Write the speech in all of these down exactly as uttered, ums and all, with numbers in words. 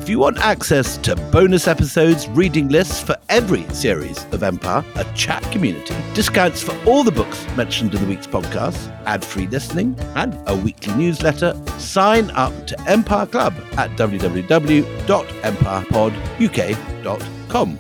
If you want access to bonus episodes, reading lists for every series of Empire, a chat community, discounts for all the books mentioned in the week's podcast, ad-free listening, and a weekly newsletter, sign up to Empire Club at w w w dot empire pod u k dot com.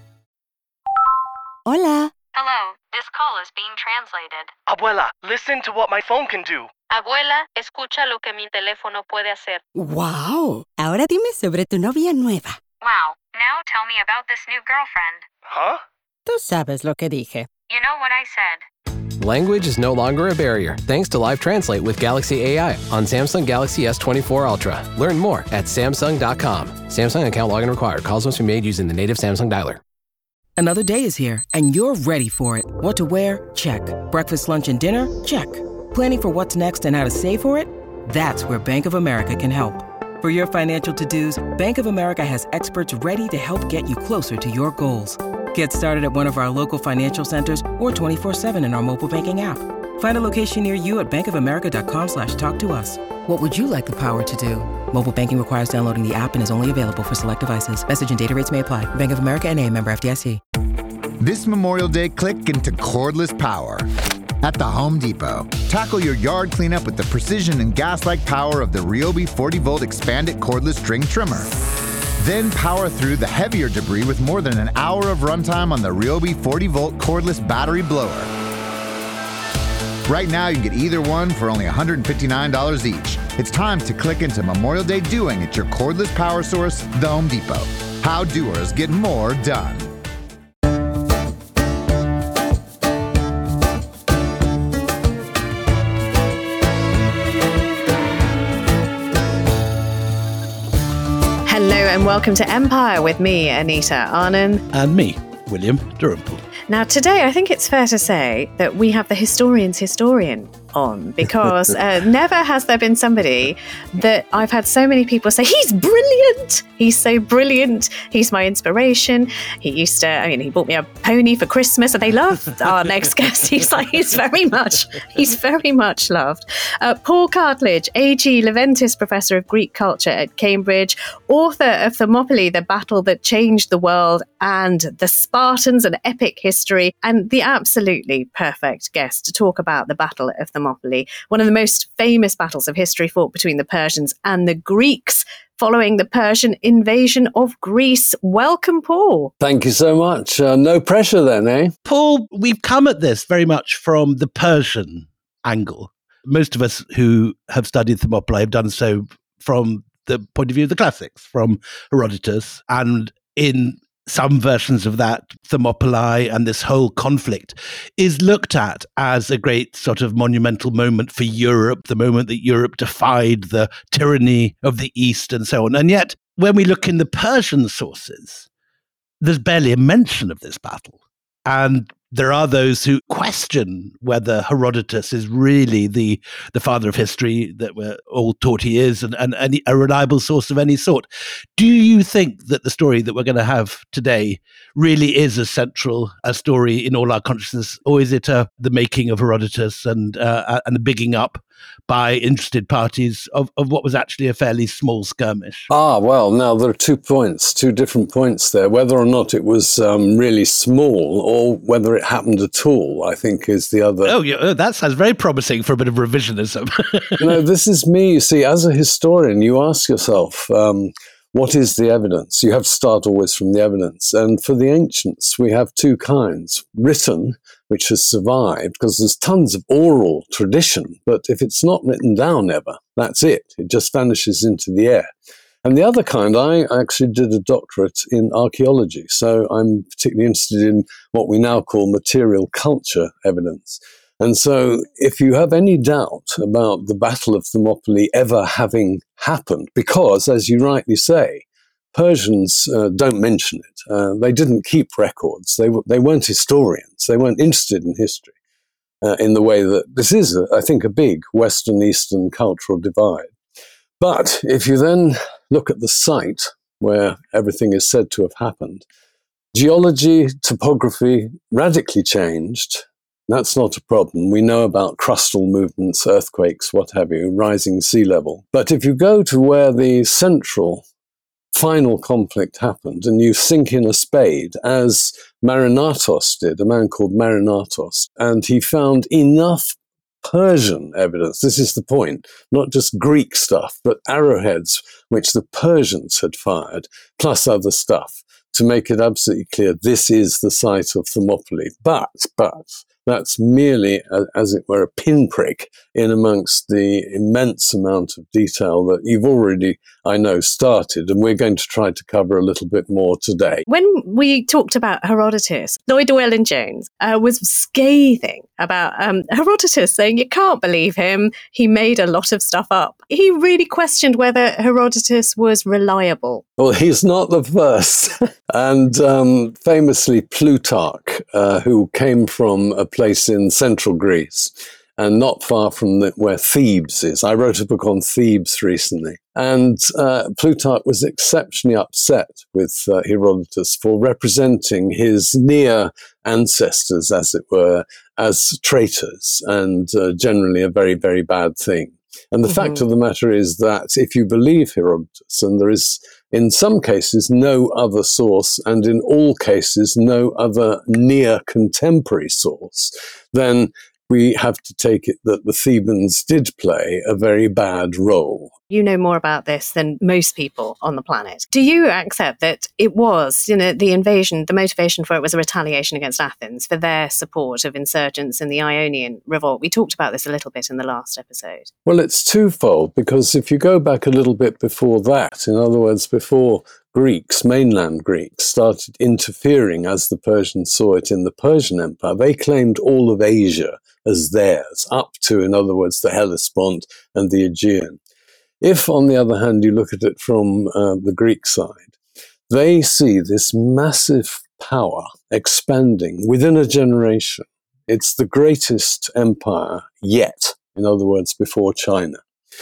Hola. Hello, this call is being translated. Abuela, listen to what my phone can do. Abuela, escucha lo que mi teléfono puede hacer. Wow. Ahora dime sobre tu novia nueva. Wow, now tell me about this new girlfriend. Huh? Tú sabes lo que dije. You know what I said. Language is no longer a barrier thanks to Live Translate with Galaxy A I on Samsung Galaxy S twenty-four Ultra. Learn more at samsung dot com. Samsung account login required. Calls must be made using the native Samsung dialer. Another day is here, and you're ready for it. What to wear? Check. Breakfast, lunch, and dinner? Check. Planning for what's next and how to save for it? That's where Bank of America can help. For your financial to-dos, Bank of America has experts ready to help get you closer to your goals. Get started at one of our local financial centers or twenty-four seven in our mobile banking app. Find a location near you at bankofamerica.com slash talk to us. What would you like the power to do? Mobile banking requires downloading the app and is only available for select devices. Message and data rates may apply. Bank of America N A, member F D I C. This Memorial Day, click into cordless power at the Home Depot. Tackle your yard cleanup with the precision and gas-like power of the Ryobi forty volt expanded cordless string trimmer. Then power through the heavier debris with more than an hour of runtime on the Ryobi forty volt cordless battery blower. Right now, you can get either one for only one hundred fifty-nine dollars each. It's time to click into Memorial Day doing at your cordless power source, the Home Depot. How doers get more done. Hello and welcome to Empire with me, Anita Arnon. And me, William Dalrymple. Now, today, I think it's fair to say that we have the historian's historian on, because uh, never has there been somebody that I've had so many people say, he's brilliant. He's so brilliant. He's my inspiration. He used to, I mean, he bought me a pony for Christmas and they loved our next guest. He's like, he's very much, he's very much loved. Uh, Paul Cartledge, A G Leventis Professor of Greek Culture at Cambridge, author of Thermopylae, The Battle That Changed the World, and The Spartans, An Epic History, and the absolutely perfect guest to talk about the Battle of Thermopylae. Thermopylae, one of the most famous battles of history fought between the Persians and the Greeks following the Persian invasion of Greece. Welcome, Paul. Thank you so much. Uh, no pressure then, eh? Paul, we've come at this very much from the Persian angle. Most of us who have studied Thermopylae have done so from the point of view of the classics, from Herodotus, and in some versions of that, Thermopylae and this whole conflict is looked at as a great sort of monumental moment for Europe, the moment that Europe defied the tyranny of the East and so on. And yet, when we look in the Persian sources, there's barely a mention of this battle. And there are those who question whether Herodotus is really the, the father of history that we're all taught he is, and, and, and a reliable source of any sort. Do you think that the story that we're going to have today really is as central a story in all our consciousness, or is it uh, the making of Herodotus and uh, and the bigging up by interested parties of, of what was actually a fairly small skirmish? Ah, well, now there are two points, two different points there. Whether or not it was um, really small or whether it happened at all, I think is the other. Oh, yeah, that sounds very promising for a bit of revisionism. You know, this is me. You see, as a historian, you ask yourself, um, what is the evidence? You have to start always from the evidence. And for the ancients, we have two kinds. Written, which has survived, because there's tons of oral tradition, but if it's not written down ever, that's it. It just vanishes into the air. And the other kind, I actually did a doctorate in archaeology, so I'm particularly interested in what we now call material culture evidence. And so if you have any doubt about the Battle of Thermopylae ever having happened, because, as you rightly say, Persians uh, don't mention it. Uh, they didn't keep records. They, w- they weren't historians. They weren't interested in history uh, in the way that this is, a, I think, a big Western-Eastern cultural divide. But if you then look at the site where everything is said to have happened, geology, topography radically changed. That's not a problem. We know about crustal movements, earthquakes, what have you, rising sea level. But if you go to where the central final conflict happened, and you sink in a spade, as Marinatos did, a man called Marinatos, and he found enough Persian evidence. This is the point, not just Greek stuff, but arrowheads which the Persians had fired, plus other stuff, to make it absolutely clear this is the site of Thermopylae. But, but, that's merely, as it were, a pinprick in amongst the immense amount of detail that you've already, I know, started, and we're going to try to cover a little bit more today. When we talked about Herodotus, Lloyd Llewellyn-Jones uh, was scathing about um, Herodotus, saying you can't believe him, he made a lot of stuff up. He really questioned whether Herodotus was reliable. Well, he's not the first. and um, famously Plutarch, uh, who came from a place in central Greece and not far from the, where Thebes is. I wrote a book on Thebes recently. And uh, Plutarch was exceptionally upset with uh, Herodotus for representing his near ancestors, as it were, as traitors, and uh, generally a very, very bad thing. And the mm-hmm. fact of the matter is that if you believe Herodotus, and there is in some cases no other source, and in all cases no other near contemporary source, then we have to take it that the Thebans did play a very bad role. You know more about this than most people on the planet. Do you accept that it was, you know, the invasion, the motivation for it was a retaliation against Athens for their support of insurgents in the Ionian revolt? We talked about this a little bit in the last episode. Well, it's twofold, because if you go back a little bit before that, in other words, before Greeks, mainland Greeks, started interfering as the Persians saw it in the Persian Empire, they claimed all of Asia as theirs, up to, in other words, the Hellespont and the Aegean. If, on the other hand, you look at it from uh, the Greek side, they see this massive power expanding within a generation. It's the greatest empire yet, in other words, before China.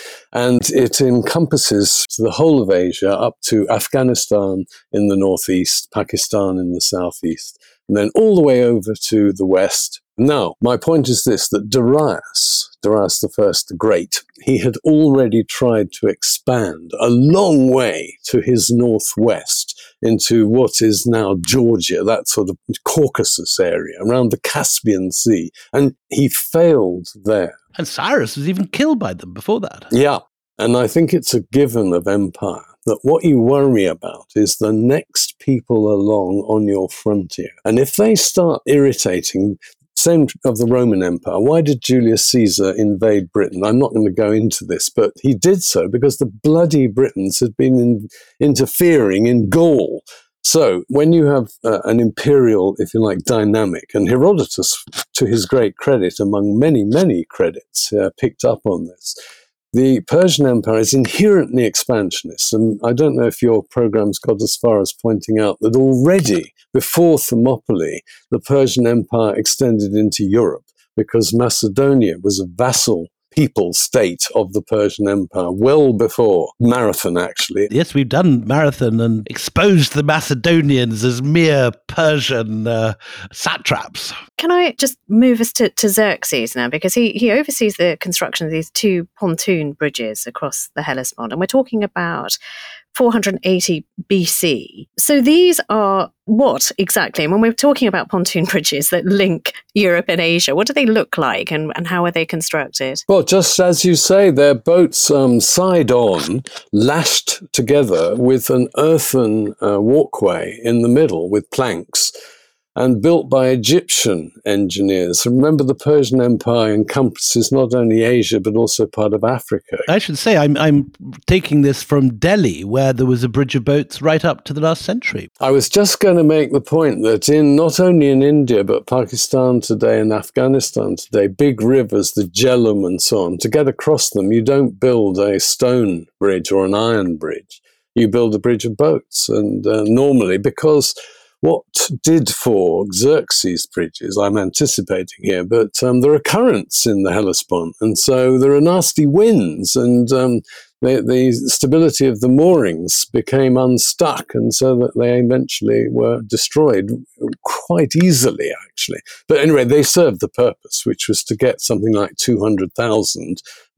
And it encompasses the whole of Asia up to Afghanistan in the northeast, Pakistan in the southeast, and then all the way over to the west. Now, my point is this, that Darius, Darius the First, the Great, he had already tried to expand a long way to his northwest into what is now Georgia, that sort of Caucasus area, around the Caspian Sea, and he failed there. And Cyrus was even killed by them before that. Yeah, and I think it's a given of empire that what you worry about is the next people along on your frontier. And if they start irritating, same of the Roman Empire, why did Julius Caesar invade Britain? I'm not going to go into this, but he did so because the bloody Britons had been in, interfering in Gaul. So when you have uh, an imperial, if you like, dynamic, and Herodotus, to his great credit, among many, many credits, uh, picked up on this, the Persian Empire is inherently expansionist. And I don't know if your program's got as far as pointing out that already before Thermopylae, the Persian Empire extended into Europe because Macedonia was a vassal people state of the Persian Empire well before Marathon, actually. Yes, we've done Marathon and exposed the Macedonians as mere Persian uh, satraps. Can I just move us to, to Xerxes now? Because he, he oversees the construction of these two pontoon bridges across the Hellespont. And we're talking about four hundred eighty B C. So these are what exactly? And when we're talking about pontoon bridges that link Europe and Asia, what do they look like and, and how are they constructed? Well, just as you say, they're boats um, side on, lashed together with an earthen uh, walkway in the middle with planks, and built by Egyptian engineers. Remember, the Persian Empire encompasses not only Asia, but also part of Africa. I should say, I'm I'm taking this from Delhi, where there was a bridge of boats right up to the last century. I was just going to make the point that in not only in India, but Pakistan today and Afghanistan today, big rivers, the Jhelum and so on, to get across them, you don't build a stone bridge or an iron bridge. You build a bridge of boats. And uh, normally, because what did for Xerxes bridges, I'm anticipating here, but um, there are currents in the Hellespont, and so there are nasty winds, and um, the, the stability of the moorings became unstuck, and so that they eventually were destroyed quite easily, actually. But anyway, they served the purpose, which was to get something like two hundred thousand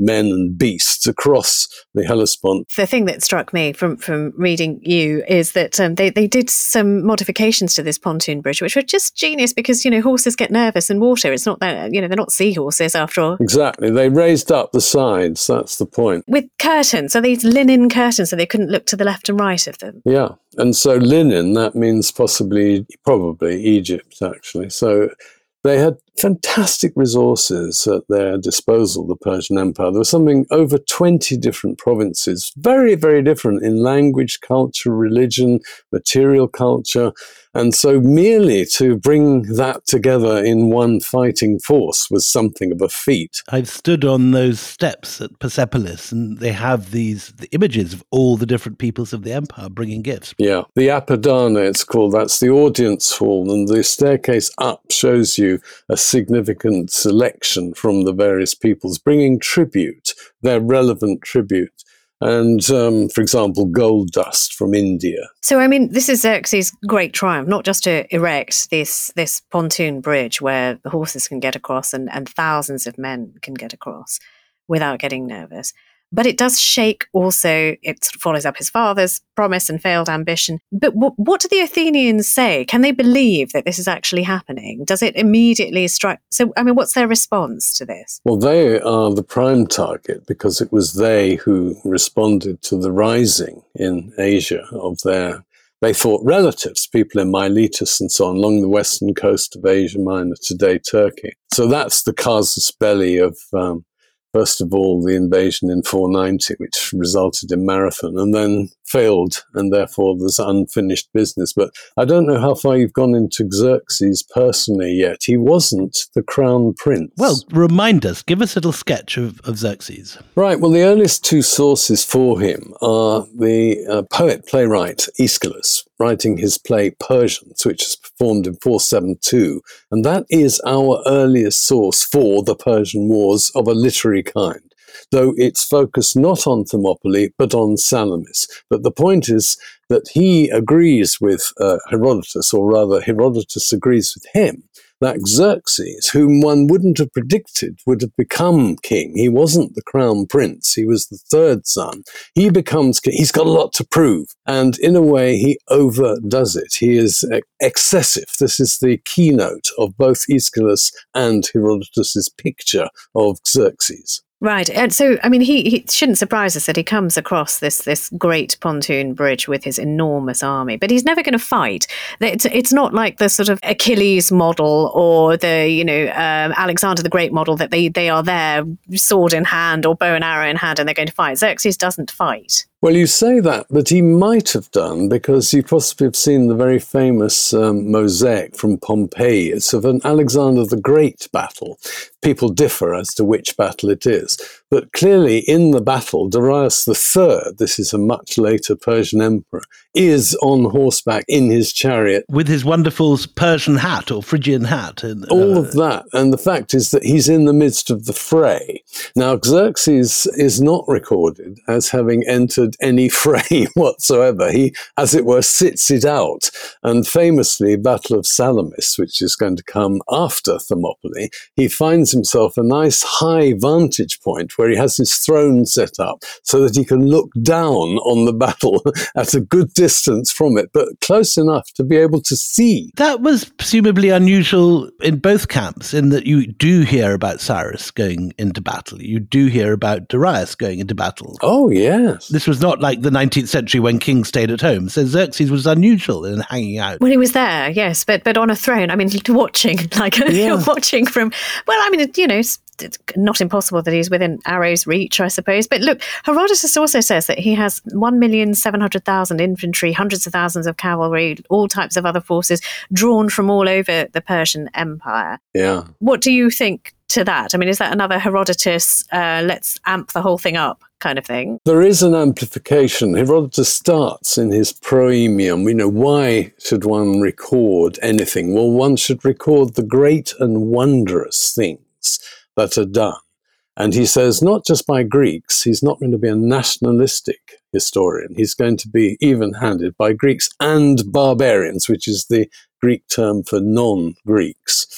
men and beasts across the Hellespont. The thing that struck me from, from reading you is that um, they, they did some modifications to this pontoon bridge, which were just genius because, you know, horses get nervous in water. It's not that, you know, they're not seahorses after all. Exactly. They raised up the sides. That's the point. With curtains. So these linen curtains so they couldn't look to the left and right of them. Yeah. And so linen, that means possibly, probably Egypt, actually. So they had fantastic resources at their disposal, the Persian Empire. There was something over twenty different provinces, very, very different in language, culture, religion, material culture. And so merely to bring that together in one fighting force was something of a feat. I've stood on those steps at Persepolis, and they have these the images of all the different peoples of the empire bringing gifts. Yeah, the Apadana, it's called. That's the audience hall, and the staircase up shows you a significant selection from the various peoples bringing tribute, their relevant tribute. And, um, for example, gold dust from India. So, I mean, this is Xerxes' great triumph, not just to erect this this pontoon bridge where the horses can get across and, and thousands of men can get across without getting nervous. But it does shake also, it sort of follows up his father's promise and failed ambition. But w- what do the Athenians say? Can they believe that this is actually happening? Does it immediately strike? So, I mean, what's their response to this? Well, they are the prime target because it was they who responded to the rising in Asia of their, they thought, relatives, people in Miletus and so on, along the western coast of Asia Minor, today Turkey. So that's the casus belli of... Um, First of all, the invasion in four ninety, which resulted in Marathon, and then failed, and therefore there's unfinished business. But I don't know how far you've gone into Xerxes personally yet. He wasn't the crown prince. Well, remind us, give us a little sketch of, of Xerxes. Right, well, the earliest two sources for him are the uh, poet-playwright Aeschylus, writing his play Persians, which is performed in four seventy-two, and that is our earliest source for the Persian Wars of a literary kind, though it's focused not on Thermopylae, but on Salamis. But the point is that he agrees with uh, Herodotus, or rather Herodotus agrees with him, that Xerxes, whom one wouldn't have predicted would have become king, he wasn't the crown prince, he was the third son, he becomes king. He's got a lot to prove, and in a way he overdoes it. He is excessive. This is the keynote of both Aeschylus and Herodotus's picture of Xerxes. Right. And so, I mean, he, he shouldn't surprise us that he comes across this this great pontoon bridge with his enormous army, but he's never going to fight. It's, it's not like the sort of Achilles model or the, you know, um, Alexander the Great model that they, they are there sword in hand or bow and arrow in hand and they're going to fight. Xerxes doesn't fight. Well, you say that, but he might have done, because you possibly have seen the very famous um, mosaic from Pompeii. It's of an Alexander the Great battle. People differ as to which battle it is. But clearly in the battle, Darius the Third, this is a much later Persian emperor, is on horseback in his chariot. With his wonderful Persian hat or Phrygian hat. And, uh, all of that. And the fact is that he's in the midst of the fray. Now, Xerxes is not recorded as having entered any fray whatsoever. He, as it were, sits it out. And famously, Battle of Salamis, which is going to come after Thermopylae, he finds himself a nice high vantage point where he has his throne set up so that he can look down on the battle at a good distance from it, but close enough to be able to see. That was presumably unusual in both camps, in that you do hear about Cyrus going into battle. You do hear about Darius going into battle. Oh, yes. This was not like the nineteenth century when kings stayed at home. So Xerxes was unusual in hanging out. Well, he was there, yes, but but on a throne. I mean, watching, like, yeah. You're watching from, well, I mean, you know, it's not impossible that he's within arrow's reach, I suppose. But look, Herodotus also says that he has one million seven hundred thousand infantry, hundreds of thousands of cavalry, all types of other forces drawn from all over the Persian Empire. Yeah. What do you think to that? I mean, is that another Herodotus, uh, let's amp the whole thing up kind of thing? There is an amplification. Herodotus starts in his Proemium. You know, why should one record anything? Well, one should record the great and wondrous things that are done. And he says, not just by Greeks, he's not going to be a nationalistic historian. He's going to be even-handed by Greeks and barbarians, which is the Greek term for non-Greeks.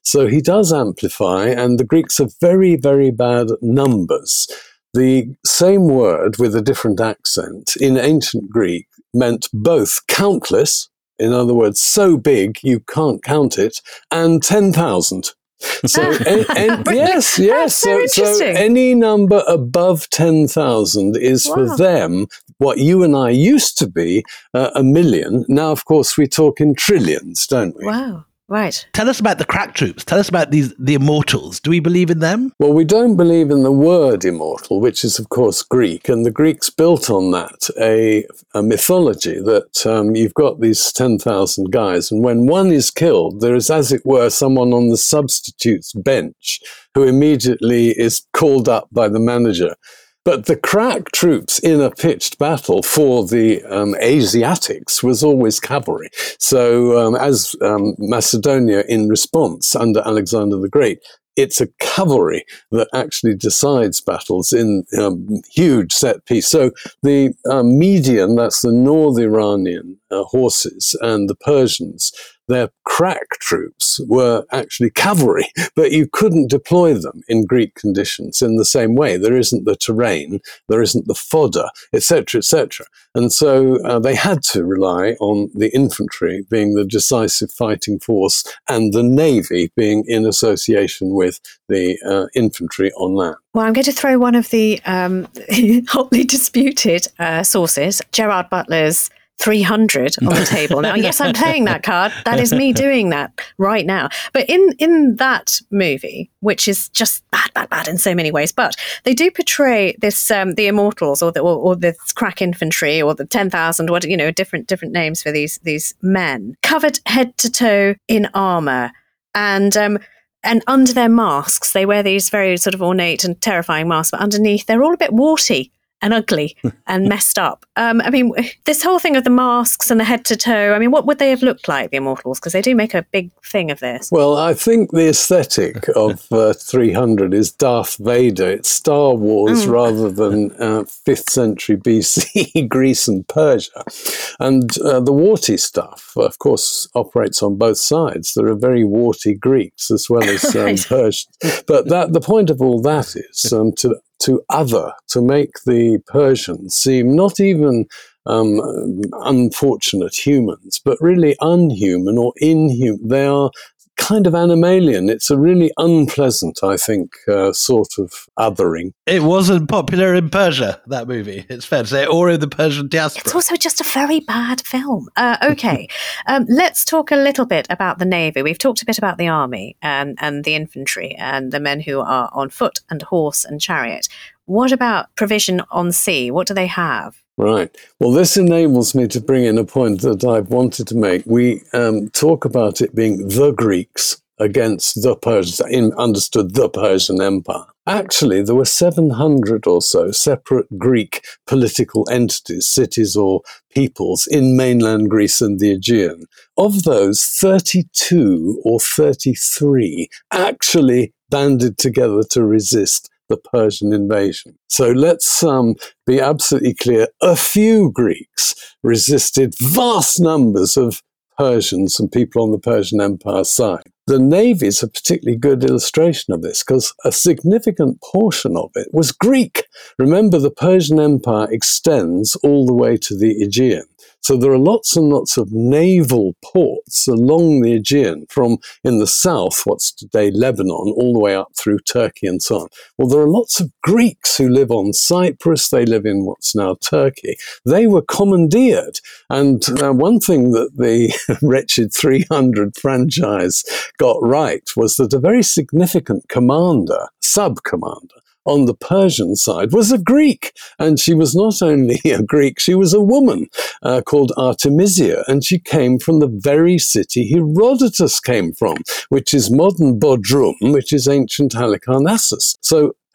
So he does amplify, and the Greeks are very, very bad at numbers. The same word with a different accent in ancient Greek meant both countless, in other words, so big you can't count it, and ten thousand. So, en, en, yes, yes. So, so any number above ten thousand is wow. for them what you and I used to be uh, a million. Now, of course, we talk in trillions, don't we? Wow. Right. Tell us about the crack troops. Tell us about these the immortals. Do we believe in them? Well, we don't believe in the word immortal, which is, of course, Greek. And the Greeks built on that a, a mythology that um, you've got these ten thousand guys. And when one is killed, there is, as it were, someone on the substitutes bench who immediately is called up by the manager. But the crack troops in a pitched battle for the um, Asiatics was always cavalry. So um, as um, Macedonia in response under Alexander the Great, it's a cavalry that actually decides battles in um, huge set piece. So the uh, Median, that's the North Iranian uh, horses, and the Persians, their crack troops were actually cavalry, but you couldn't deploy them in Greek conditions in the same way. There isn't the terrain, there isn't the fodder, et cetera, et cetera. And so uh, they had to rely on the infantry being the decisive fighting force and the navy being in association with the uh, infantry on land. Well, I'm going to throw one of the um, hotly disputed uh, sources, Gerard Butler's three hundred on the table now. Yes, I'm playing that card. That is me doing that right now. But in, in that movie, which is just bad, bad, bad in so many ways, but they do portray this, um, the immortals or the, or, or the crack infantry or the ten thousand, what, you know, different, different names for these, these men covered head to toe in armor. And, um, and under their masks, they wear these very sort of ornate and terrifying masks, but underneath they're all a bit warty and ugly and messed up. Um, I mean, this whole thing of the masks and the head to toe, I mean, what would they have looked like, the immortals? Because they do make a big thing of this. Well, I think the aesthetic of uh, three hundred is Darth Vader. It's Star Wars mm. rather than uh, fifth century B C Greece and Persia. And uh, the warty stuff, of course, operates on both sides. There are very warty Greeks as well as um, right. Persians. But that, the point of all that is um, to to other, to make the Persians seem not even um, unfortunate humans, but really unhuman or inhuman. They are kind of animalian. It's a really unpleasant, I think, uh, sort of othering. It wasn't popular in Persia, that movie, it's fair to say, or in the Persian diaspora. It's also just a very bad film. Uh, okay, um, let's talk a little bit about the Navy. We've talked a bit about the army and, and the infantry and the men who are on foot and horse and chariot. What about provision on sea? What do they have? Right. Well, this enables me to bring in a point that I've wanted to make. We um, talk about it being the Greeks against the Persians, in, understood the Persian Empire. Actually, there were seven hundred or so separate Greek political entities, cities or peoples in mainland Greece and the Aegean. Of those, thirty-two or thirty-three actually banded together to resist the Persian invasion. So let's um, be absolutely clear. A few Greeks resisted vast numbers of Persians and people on the Persian Empire side. The Navy is a particularly good illustration of this because a significant portion of it was Greek. Remember, the Persian Empire extends all the way to the Aegean. So there are lots and lots of naval ports along the Aegean from in the south, what's today Lebanon, all the way up through Turkey and so on. Well, there are lots of Greeks who live on Cyprus. They live in what's now Turkey. They were commandeered. And uh, one thing that the wretched three hundred franchise got right was that a very significant commander, sub-commander, on the Persian side was a Greek. And she was not only a Greek, she was a woman uh, called Artemisia. And she came from the very city Herodotus came from, which is modern Bodrum, which is ancient Halicarnassus. So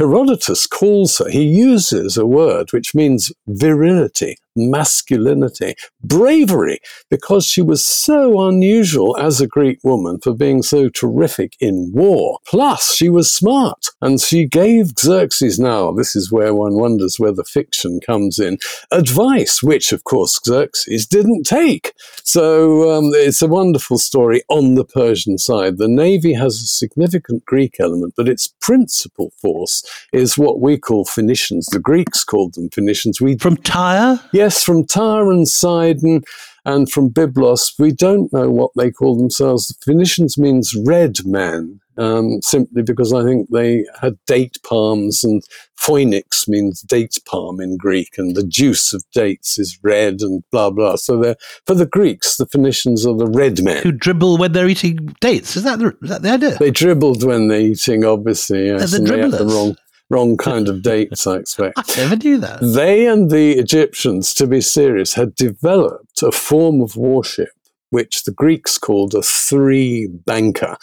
Herodotus calls her, he uses a word which means virility, masculinity, bravery, because she was so unusual as a Greek woman for being so terrific in war. Plus, she was smart, and she gave Xerxes, now this is where one wonders where the fiction comes in, advice, which of course Xerxes didn't take. So um, it's a wonderful story on the Persian side. The navy has a significant Greek element, but its principal force is what we call Phoenicians. The Greeks called them Phoenicians. We From Tyre? Yes, from Tyre and Sidon and from Byblos. We don't know what they call themselves. The Phoenicians means red men, um, simply because I think they had date palms, and phoenix means date palm in Greek, and the juice of dates is red and blah, blah. So they're, for the Greeks, the Phoenicians are the red men. Who dribble when they're eating dates. Is that the, is that the idea? They dribbled when they're eating, obviously, yes, They're the and they had the dribblers. wrong wrong kind of dates, I expect. I never knew that. They and the Egyptians, to be serious, had developed a form of warship which the Greeks called a three-banker,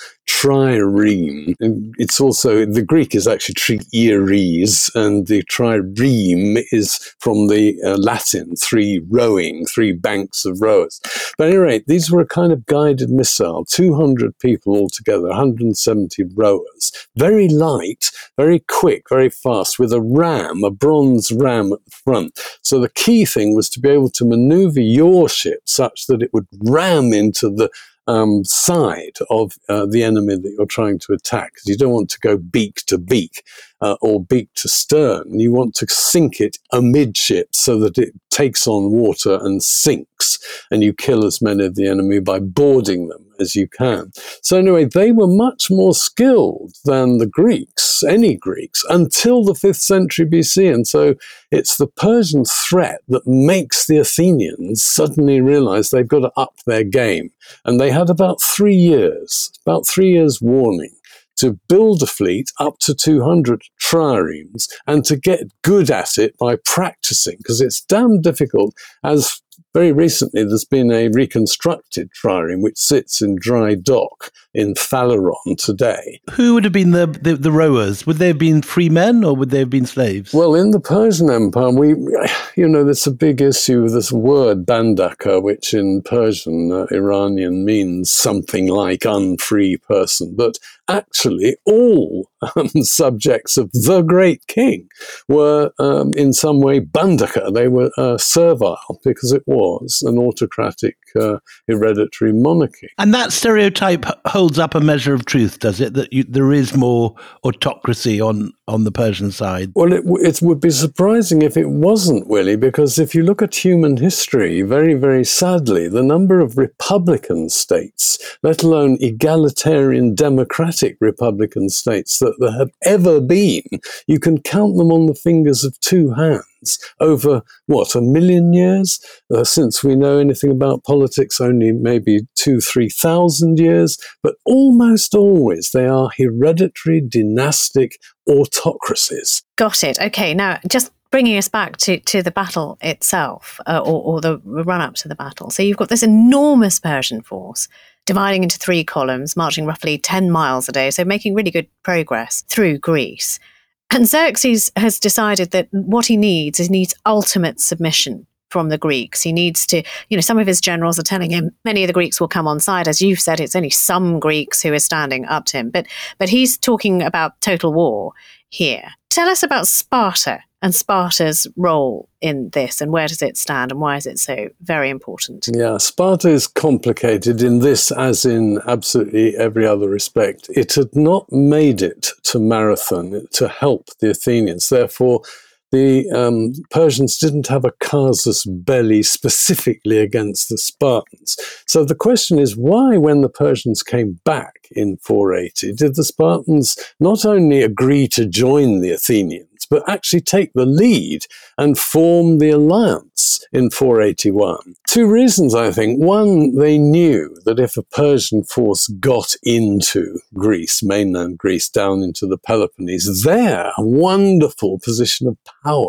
trireme. And it's also, the Greek is actually trieres, and the trireme is from the uh, Latin, three rowing, three banks of rowers. But at any rate, these were a kind of guided missile, two hundred people altogether, one hundred seventy rowers, very light, very quick, very fast, with a ram, a bronze ram at the front. So the key thing was to be able to maneuver your ship such that it would ram into the um, side of uh, the enemy that you're trying to attack. Because you don't want to go beak to beak uh, or beak to stern. You want to sink it amidship so that it takes on water and sinks, and you kill as many of the enemy by boarding them as you can. So anyway, they were much more skilled than the Greeks, any Greeks, until the fifth century B C. And so it's the Persian threat that makes the Athenians suddenly realize they've got to up their game. And they had about three years, about three years warning to build a fleet up to two hundred triremes and to get good at it by practicing, because it's damn difficult. As very recently, there's been a reconstructed trireme which sits in dry dock in Phaleron today. Who would have been the, the, the rowers? Would they have been free men or would they have been slaves? Well, in the Persian Empire, we, you know, there's a big issue with this word bandaka, which in Persian, uh, Iranian, means something like unfree person. But actually, all um, subjects of the great king were um, in some way bandaka. They were uh, servile, because it was an autocratic uh, hereditary monarchy. And that stereotype holds up a measure of truth, does it? That you, there is more autocracy on, on the Persian side? Well, it, it would be surprising if it wasn't, Willie, because if you look at human history, very, very sadly, the number of republican states, let alone egalitarian democratic republican states that there have ever been, you can count them on the fingers of two hands. Over, what, a million years? Uh, since we know anything about politics, only maybe two, three thousand years. But almost always they are hereditary, dynastic autocracies. Got it. Okay, now just bringing us back to, to the battle itself, uh, or, or the run-up to the battle. So you've got this enormous Persian force dividing into three columns, marching roughly ten miles a day, so making really good progress through Greece. And Xerxes has decided that what he needs is he needs ultimate submission from the Greeks. He needs to, you know, some of his generals are telling him many of the Greeks will come on side. As you've said, it's only some Greeks who are standing up to him. But but he's talking about total war here. Tell us about Sparta and Sparta's role in this, and where does it stand, and why is it so very important? Yeah, Sparta is complicated in this as in absolutely every other respect. It had not made it to Marathon to help the Athenians. Therefore, the um, Persians didn't have a casus belli specifically against the Spartans. So the question is, why, when the Persians came back in four eighty, did the Spartans not only agree to join the Athenians, but actually take the lead and form the alliance in four eighty-one? Two reasons, I think. One, they knew that if a Persian force got into Greece, mainland Greece, down into the Peloponnese, their wonderful position of power,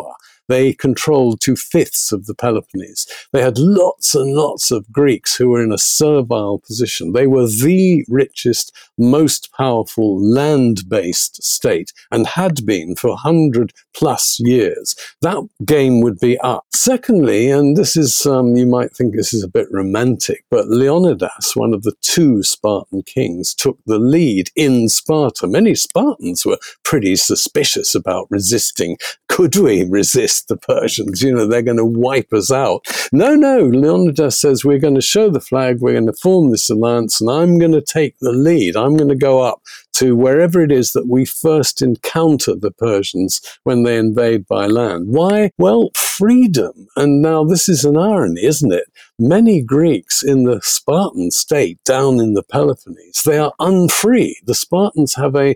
They controlled two-fifths of the Peloponnese. They had lots and lots of Greeks who were in a servile position. They were the richest, most powerful land-based state and had been for one hundred plus years. That game would be up. Secondly, and this is, um, you might think this is a bit romantic, but Leonidas, one of the two Spartan kings, took the lead in Sparta. Many Spartans were pretty suspicious about resisting. Could we resist the Persians? You know, they're going to wipe us out. No, no, Leonidas says, we're going to show the flag, we're going to form this alliance, and I'm going to take the lead. I'm going to go up to wherever it is that we first encounter the Persians when they invade by land. Why? Well, freedom. And now this is an irony, isn't it? Many Greeks in the Spartan state down in the Peloponnese, they are unfree. The Spartans have a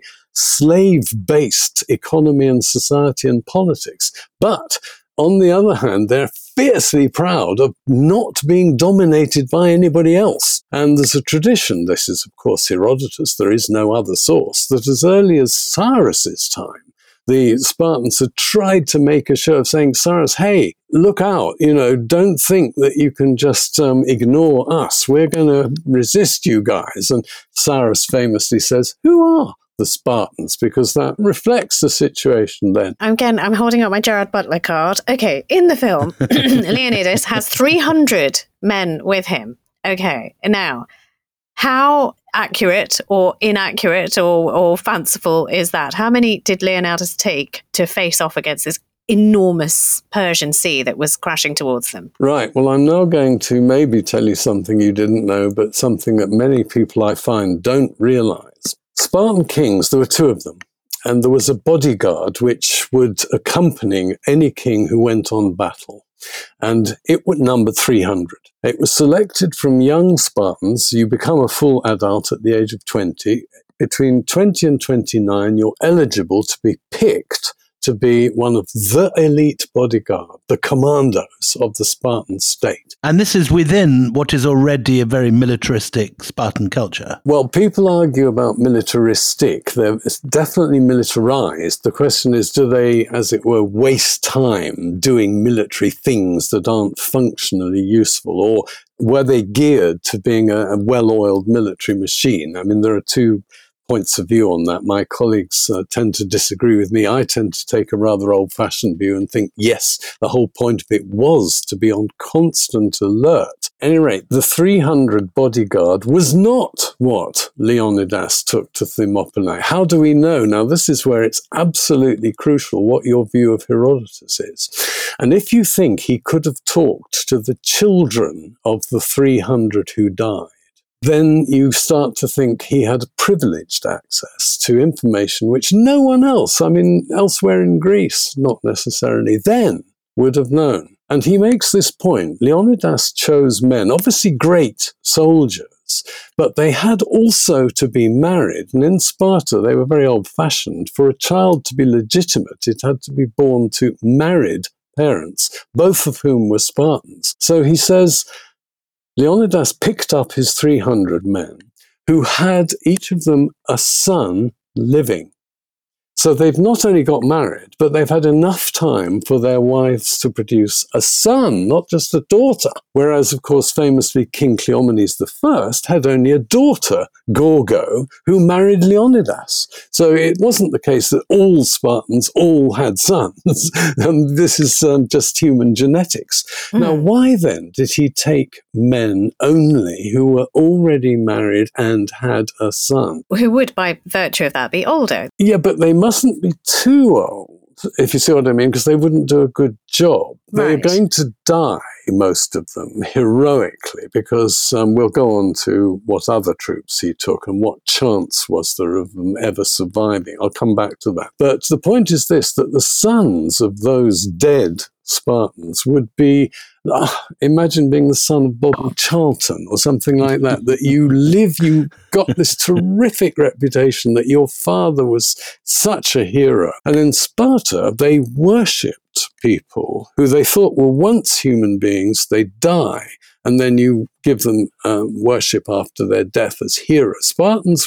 slave-based economy and society and politics. But on the other hand, they're fiercely proud of not being dominated by anybody else. And there's a tradition, this is of course Herodotus, there is no other source, that as early as Cyrus's time, the Spartans had tried to make a show of saying, Cyrus, hey, look out, you know, don't think that you can just um, ignore us. We're going to resist you guys. And Cyrus famously says, who are the Spartans? Because that reflects the situation then. Again, I'm holding up my Gerard Butler card. Okay, in the film, Leonidas has three hundred men with him. Okay, now, how accurate or inaccurate or, or fanciful is that? How many did Leonidas take to face off against this enormous Persian sea that was crashing towards them? Right. Well, I'm now going to maybe tell you something you didn't know, but something that many people I find don't realize. Spartan kings, there were two of them, and there was a bodyguard which would accompany any king who went on battle, and it would number three hundred. It was selected from young Spartans. You become a full adult at the age of twenty. Between twenty and twenty-nine, you're eligible to be picked to be one of the elite bodyguard, the commandos of the Spartan state. And this is within what is already a very militaristic Spartan culture. Well, people argue about militaristic. They're definitely militarized. The question is, do they, as it were, waste time doing military things that aren't functionally useful? Or were they geared to being a, a well-oiled military machine? I mean, there are two points of view on that. My colleagues uh, tend to disagree with me. I tend to take a rather old-fashioned view and think, yes, the whole point of it was to be on constant alert. At any rate, the three hundred bodyguard was not what Leonidas took to Thermopylae. How do we know? Now, this is where it's absolutely crucial what your view of Herodotus is. And if you think he could have talked to the children of the three hundred who died, then you start to think he had privileged access to information which no one else, I mean, elsewhere in Greece, not necessarily then, would have known. And he makes this point. Leonidas chose men, obviously great soldiers, but they had also to be married. And in Sparta, they were very old-fashioned. For a child to be legitimate, it had to be born to married parents, both of whom were Spartans. So he says, Leonidas picked up his three hundred men who had each of them a son living. So they've not only got married, but they've had enough time for their wives to produce a son, not just a daughter. Whereas, of course, famously King Cleomenes the First had only a daughter, Gorgo, who married Leonidas. So it wasn't the case that all Spartans all had sons. And this is um, just human genetics. Mm. Now, why then did he take men only who were already married and had a son? Who would, by virtue of that, be older? Yeah, but they mustn't be too old, if you see what I mean, because they wouldn't do a good job. Right. They're going to die, most of them, heroically, because um, we'll go on to what other troops he took and what chance was there of them ever surviving. I'll come back to that. But the point is this, that the sons of those dead Spartans would be, uh, imagine being the son of Bob Charlton or something like that, that you live, you got this terrific reputation that your father was such a hero. And in Sparta, they worshipped people who they thought were once human beings, they die, and then you give them um, worship after their death as heroes. Spartans were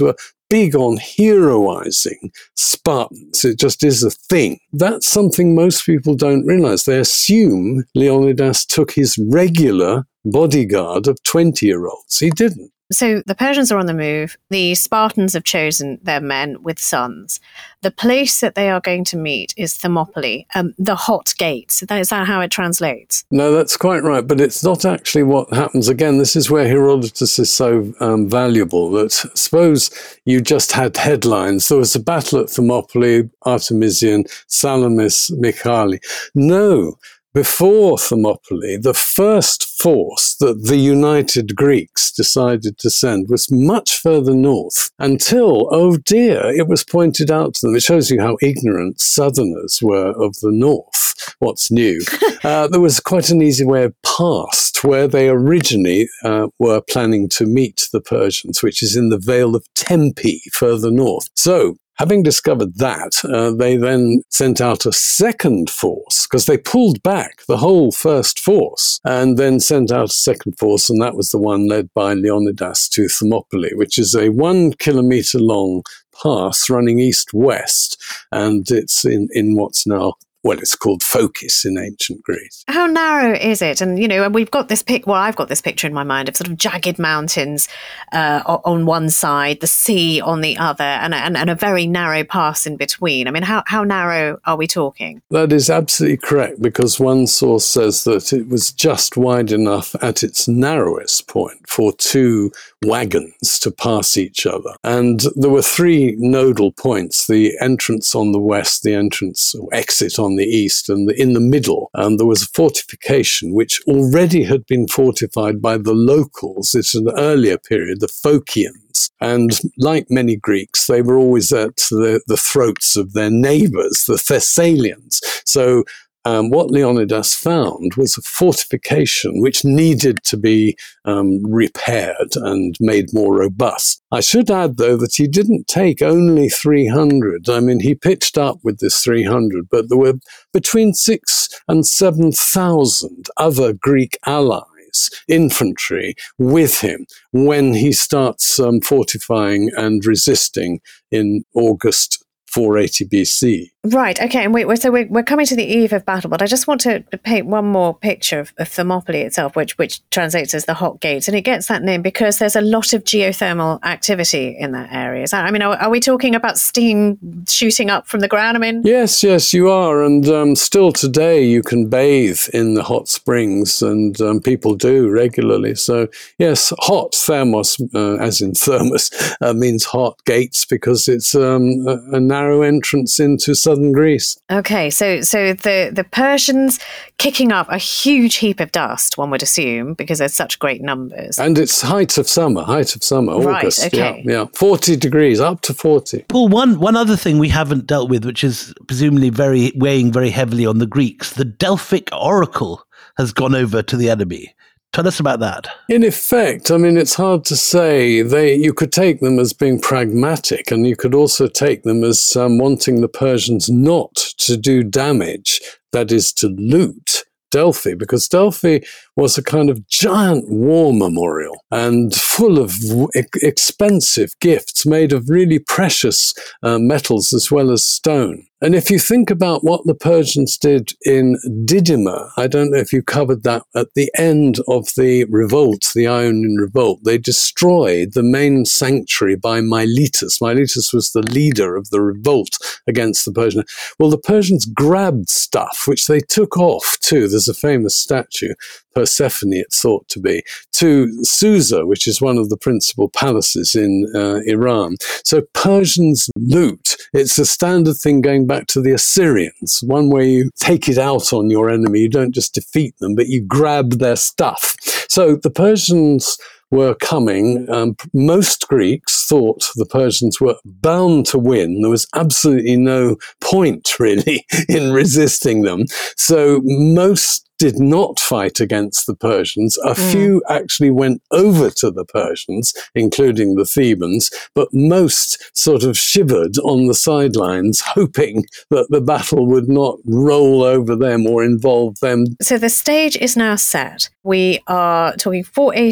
big on heroizing Spartans. It just is a thing. That's something most people don't realize. They assume Leonidas took his regular bodyguard of twenty-year-olds. He didn't. So the Persians are on the move. The Spartans have chosen their men with sons. The place that they are going to meet is Thermopylae, um, the hot gates. Is that how it translates? No, that's quite right. But it's not actually what happens. Again, this is where Herodotus is so um, valuable, that suppose you just had headlines. There was a battle at Thermopylae, Artemision, Salamis, Mycale. No. Before Thermopylae, the first force that the united Greeks decided to send was much further north until, oh dear, it was pointed out to them. It shows you how ignorant southerners were of the north. What's new? uh, there was quite an easy way past where they originally uh, were planning to meet the Persians, which is in the Vale of Tempe, further north. So, having discovered that, uh, they then sent out a second force, because they pulled back the whole first force, and then sent out a second force, and that was the one led by Leonidas to Thermopylae, which is a one kilometer long pass running east-west, and it's in, in what's now, well, it's called Phocis in ancient Greece. How narrow is it? And, you know, and we've got this pic, well, I've got this picture in my mind of sort of jagged mountains uh, on one side, the sea on the other, and, and, and a very narrow pass in between. I mean, how, how narrow are we talking? That is absolutely correct, because one source says that it was just wide enough at its narrowest point for two wagons to pass each other. And there were three nodal points, the entrance on the west, the entrance or exit on the east, and the, in the middle, um, there was a fortification which already had been fortified by the locals. It's an earlier period, the Phocians. And like many Greeks, they were always at the, the throats of their neighbors, the Thessalians. So Um, what Leonidas found was a fortification which needed to be um, repaired and made more robust. I should add, though, that he didn't take only three hundred. I mean, he pitched up with this three hundred, but there were between six and seven thousand other Greek allies, infantry, with him when he starts um, fortifying and resisting in August four eighty B C. Right, okay, and wait, so we're, we're coming to the eve of battle, but I just want to paint one more picture of, of Thermopylae itself, which which translates as the hot gates, and it gets that name because there's a lot of geothermal activity in that area. Is that, I mean, are, are we talking about steam shooting up from the ground? I mean, yes, yes, you are, and um, still today you can bathe in the hot springs, and um, people do regularly. So yes, hot thermos, uh, as in thermos, uh, means hot gates because it's um, a, a narrow entrance into southern Greece. Okay, so so the, the Persians kicking up a huge heap of dust, one would assume, because there's such great numbers. And it's height of summer, height of summer, right, August. Okay. Yeah, yeah, forty degrees, up to forty. Paul, one, one other thing we haven't dealt with, which is presumably very weighing very heavily on the Greeks, the Delphic oracle has gone over to the enemy. Tell us about that. In effect, I mean, it's hard to say. They, you could take them as being pragmatic, and you could also take them as um, wanting the Persians not to do damage, that is, to loot Delphi, because Delphi was a kind of giant war memorial and full of e- expensive gifts made of really precious uh, metals as well as stone. And if you think about what the Persians did in Didyma, I don't know if you covered that, at the end of the revolt, the Ionian revolt, they destroyed the main sanctuary by Miletus. Miletus was the leader of the revolt against the Persians. Well, the Persians grabbed stuff, which they took off too. There's a famous statue, Persephone it's thought to be, to Susa, which is one of the principal palaces in uh, Iran. So Persians loot. It's a standard thing going back to the Assyrians. One way you take it out on your enemy, you don't just defeat them, but you grab their stuff. So the Persians were coming. Um, most Greeks thought the Persians were bound to win. There was absolutely no point, really, in resisting them. So most did not fight against the Persians. A mm. few actually went over to the Persians, including the Thebans, but most sort of shivered on the sidelines, hoping that the battle would not roll over them or involve them. So the stage is now set. We are talking four eighty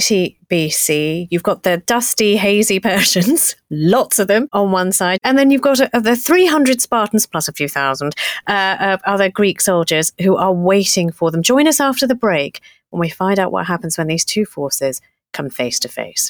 B C. You've got the dusty, hazy Persians, lots of them on one side. And then you've got uh, the three hundred Spartans plus a few thousand uh, of other Greek soldiers who are waiting for them. Join us after the break when we find out what happens when these two forces come face to face.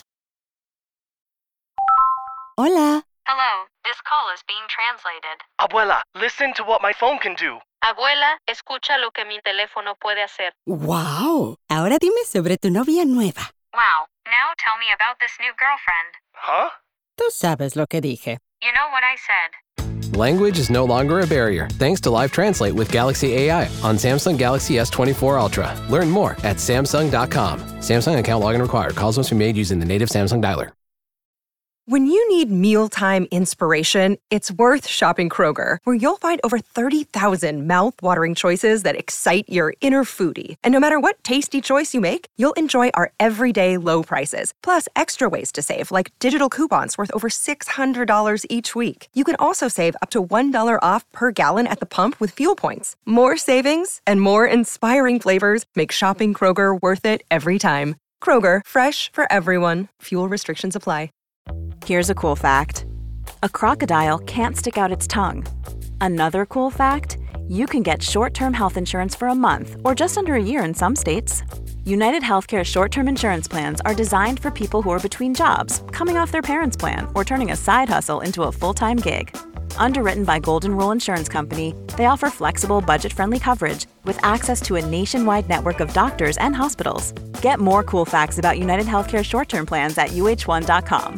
Hola. Hello, this call is being translated. Abuela, listen to what my phone can do. Abuela, escucha lo que mi teléfono puede hacer. Wow. Ahora dime sobre tu novia nueva. Wow, now tell me about this new girlfriend. Huh? Tú sabes lo que dije. You know what I said. Language is no longer a barrier thanks to Live Translate with Galaxy A I on Samsung Galaxy S twenty-four Ultra. Learn more at Samsung dot com. Samsung account login required. Calls must be made using the native Samsung dialer. When you need mealtime inspiration, it's worth shopping Kroger, where you'll find over thirty thousand mouth-watering choices that excite your inner foodie. And no matter what tasty choice you make, you'll enjoy our everyday low prices, plus extra ways to save, like digital coupons worth over six hundred dollars each week. You can also save up to one dollar off per gallon at the pump with fuel points. More savings and more inspiring flavors make shopping Kroger worth it every time. Kroger, fresh for everyone. Fuel restrictions apply. Here's a cool fact. A crocodile can't stick out its tongue. Another cool fact, you can get short-term health insurance for a month or just under a year in some states. United Healthcare short-term insurance plans are designed for people who are between jobs, coming off their parents' plan, or turning a side hustle into a full-time gig. Underwritten by Golden Rule Insurance Company, they offer flexible, budget-friendly coverage with access to a nationwide network of doctors and hospitals. Get more cool facts about United Healthcare short-term plans at U H one dot com.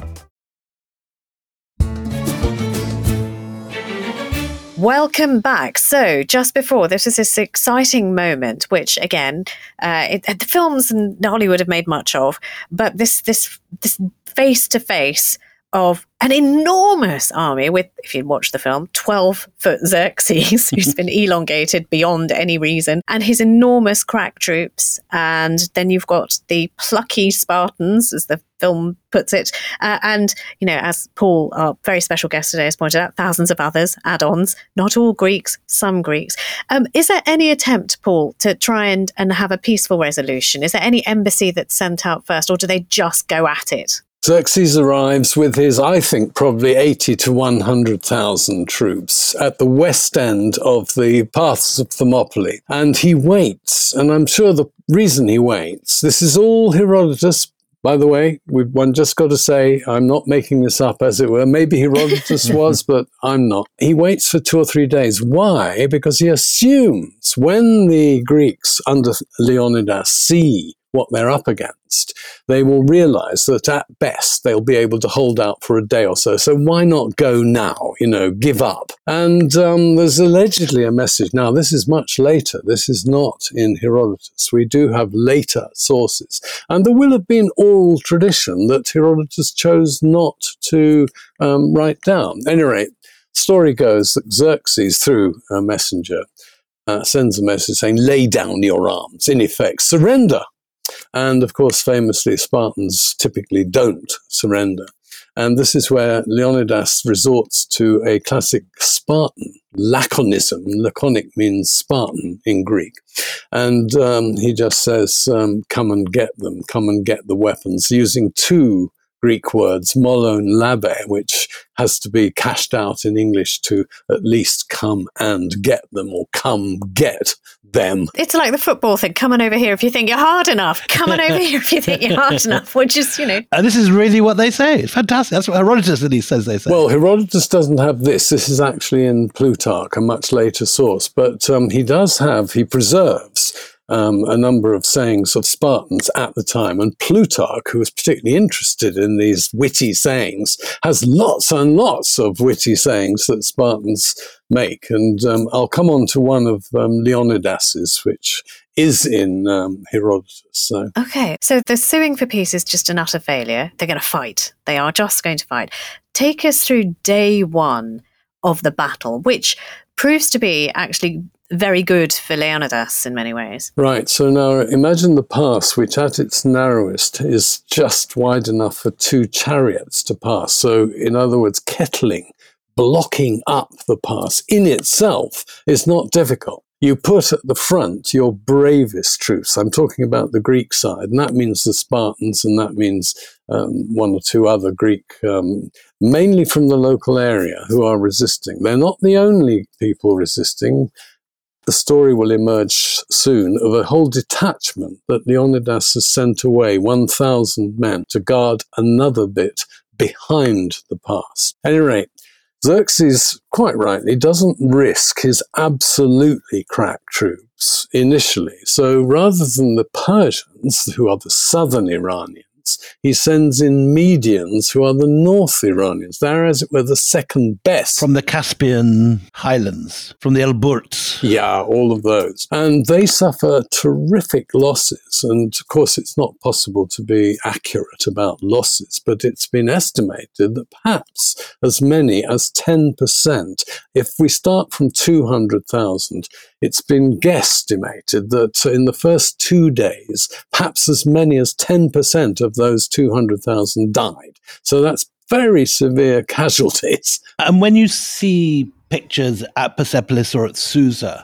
Welcome back. So, just before, this was this exciting moment, which again, uh, it, the films and Hollywood have made much of, but this this this face to face of an enormous army with, if you watch the film, twelve-foot Xerxes, who's been elongated beyond any reason, and his enormous crack troops. And then you've got the plucky Spartans, as the film puts it. Uh, and, you know, as Paul, our very special guest today, has pointed out, thousands of others, add-ons, not all Greeks, some Greeks. Um, is there any attempt, Paul, to try and, and have a peaceful resolution? Is there any embassy that's sent out first, or do they just go at it? Xerxes arrives with his, I think, probably eighty to one hundred thousand troops at the west end of the paths of Thermopylae. And he waits. And I'm sure the reason he waits, this is all Herodotus. By the way, we've one just got to say, I'm not making this up, as it were. Maybe Herodotus was, but I'm not. He waits for two or three days. Why? Because he assumes when the Greeks under Leonidas see what they're up against, they will realize that at best they'll be able to hold out for a day or so. So why not go now, you know, give up? And um, there's allegedly a message. Now, this is much later. This is not in Herodotus. We do have later sources. And there will have been oral tradition that Herodotus chose not to um, write down. At any rate, story goes that Xerxes, through a messenger, uh, sends a message saying, lay down your arms, in effect, surrender. And, of course, famously, Spartans typically don't surrender. And this is where Leonidas resorts to a classic Spartan laconism. Laconic means Spartan in Greek. And um, he just says, um, come and get them, come and get the weapons, using two Greek words, molon labe, which has to be cashed out in English to at least come and get them, or come get them. It's like the football thing. Come on over here if you think you're hard enough. Come on over here if you think you're hard enough, which is, you know. And this is really what they say. It's fantastic. That's what Herodotus at least says they say. Well, Herodotus doesn't have this. This is actually in Plutarch, a much later source. But um, he does have, he preserves Um, a number of sayings of Spartans at the time. And Plutarch, who was particularly interested in these witty sayings, has lots and lots of witty sayings that Spartans make. And um, I'll come on to one of um, Leonidas's, which is in um, Herodotus. So. Okay, so the suing for peace is just an utter failure. They're going to fight. They are just going to fight. Take us through day one of the battle, which proves to be actually very good for Leonidas in many ways. Right. So now imagine the pass, which at its narrowest is just wide enough for two chariots to pass. So in other words, kettling, blocking up the pass in itself is not difficult. You put at the front your bravest troops. I'm talking about the Greek side, and that means the Spartans, and that means um, one or two other Greek, um, mainly from the local area, who are resisting. They're not the only people resisting. The story will emerge soon of a whole detachment that Leonidas has sent away, one thousand men, to guard another bit behind the pass. At any rate, Xerxes, quite rightly, doesn't risk his absolutely crack troops initially. So rather than the Persians, who are the southern Iranians, he sends in Medians, who are the North Iranians. They're, as it were, the second best. From the Caspian highlands, from the Elburz. Yeah, all of those. And they suffer terrific losses. And, of course, it's not possible to be accurate about losses, but it's been estimated that perhaps as many as ten percent, if we start from two hundred thousand, it's been guesstimated that in the first two days, perhaps as many as ten percent of those two hundred thousand died. So that's very severe casualties. And when you see pictures at Persepolis or at Susa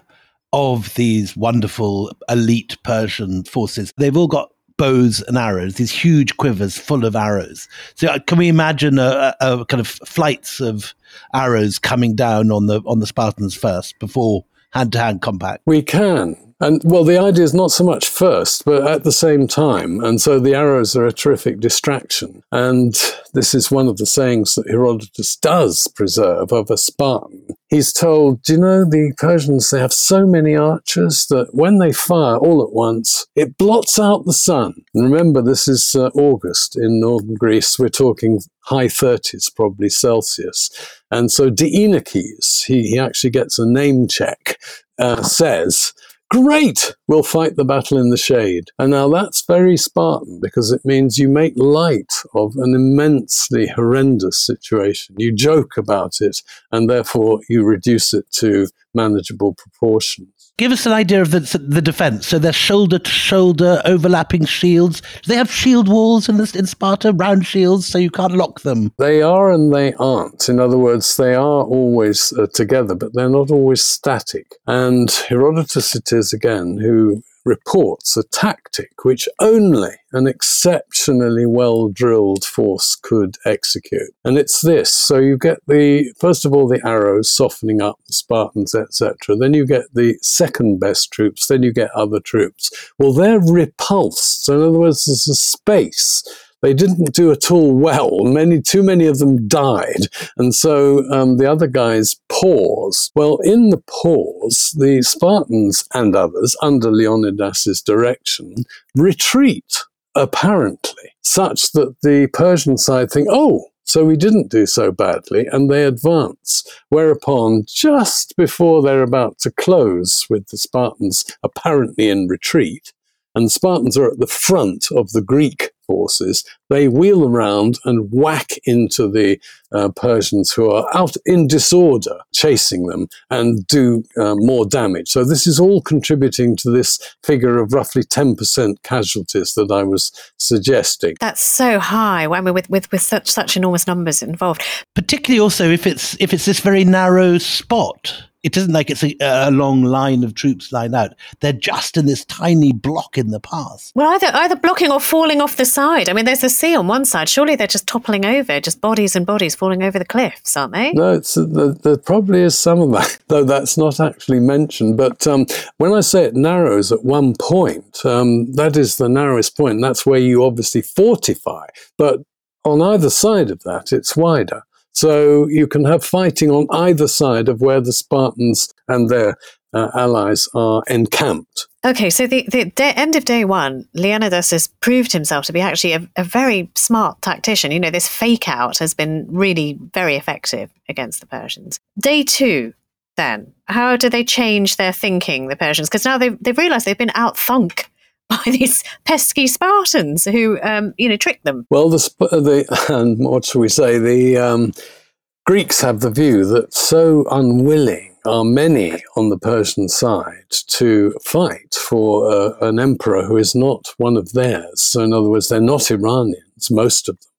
of these wonderful elite Persian forces, they've all got bows and arrows, these huge quivers full of arrows. So can we imagine a, a, a kind of flights of arrows coming down on the on the Spartans first before hand-to-hand combat? We can. And, well, the idea is not so much first, but at the same time. And so the arrows are a terrific distraction. And this is one of the sayings that Herodotus does preserve of a Spartan. He's told, do you know, the Persians, they have so many archers that when they fire all at once, it blots out the sun. And remember, this is uh, August in northern Greece. We're talking high thirties, probably Celsius. And so Diinakes, he, he actually gets a name check, uh, says, great, we'll fight the battle in the shade. And now that's very Spartan, because it means you make light of an immensely horrendous situation. You joke about it, and therefore you reduce it to manageable proportions. Give us an idea of the, the defense. So they're shoulder-to-shoulder overlapping shields. Do they have shield walls in, this, in Sparta, round shields, so you can't lock them? They are and they aren't. In other words, they are always uh, together, but they're not always static. And Herodotus it is, again, who reports a tactic which only an exceptionally well-drilled force could execute. And it's this. So you get the, first of all, the arrows softening up the Spartans, et cetera. Then you get the second best troops. Then you get other troops. Well, they're repulsed. So in other words, there's a space. They didn't do at all well. Many, too many of them died. And so um, the other guys pause. Well, in the pause, the Spartans and others, under Leonidas's direction, retreat, apparently, such that the Persian side think, oh, so we didn't do so badly, and they advance. Whereupon, just before they're about to close with the Spartans apparently in retreat, and the Spartans are at the front of the Greek forces, they wheel around and whack into the uh, Persians who are out in disorder, chasing them, and do uh, more damage. So this is all contributing to this figure of roughly ten percent casualties that I was suggesting. That's so high, I mean, with, with, with such such enormous numbers involved. Particularly also if it's if it's this very narrow spot. It isn't like it's a, a long line of troops lined out. They're just in this tiny block in the path. Well, either either blocking or falling off the side. I mean, there's a sea on one side. Surely they're just toppling over, just bodies and bodies falling over the cliffs, aren't they? No, it's, there, there probably is some of that, though that's not actually mentioned. But um, when I say it narrows at one point, um, that is the narrowest point. And that's where you obviously fortify. But on either side of that, it's wider. So you can have fighting on either side of where the Spartans and their uh, allies are encamped. Okay, so the, the day, end of day one, Leonidas has proved himself to be actually a, a very smart tactician. You know, this fake out has been really very effective against the Persians. Day two, then, how do they change their thinking, the Persians? Because now they've, they've realised they've been outthunk by these pesky Spartans who, um, you know, tricked them. Well, the, the and what shall we say, the um, Greeks have the view that so unwilling are many on the Persian side to fight for uh, an emperor who is not one of theirs. So in other words, they're not Iranians, most of them.